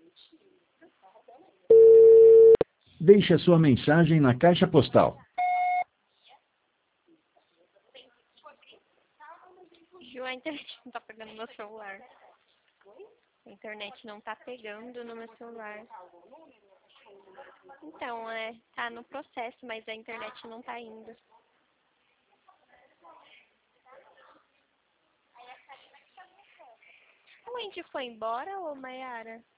Deixe a sua mensagem na caixa postal. Ju, a internet não tá pegando no meu celular. A internet não tá pegando no meu celular. Então, tá no processo, mas a internet não tá indo. O Andy foi embora ou Mayara?